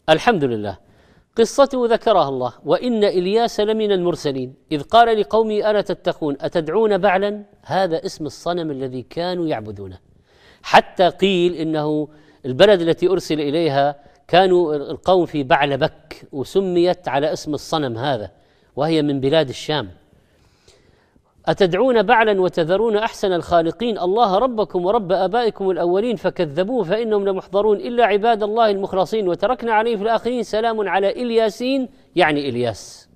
الحمد لله. قصته ذكرها الله: وإن إلياس لمن المرسلين إذ قال لقومه ألا تتقون أتدعون بعلا، هذا اسم الصنم الذي كانوا يعبدونه، حتى قيل إنه البلد التي أرسل إليها كانوا القوم في بعلبك، وسميت على اسم الصنم هذا، وهي من بلاد الشام. أتدعون بعلا وتذرون أحسن الخالقين الله ربكم ورب آبائكم الأولين فكذبوه فإنهم لمحضرون إلا عباد الله المخلصين وتركنا عليه في الآخرين سلام على إلياسين، يعني إلياس.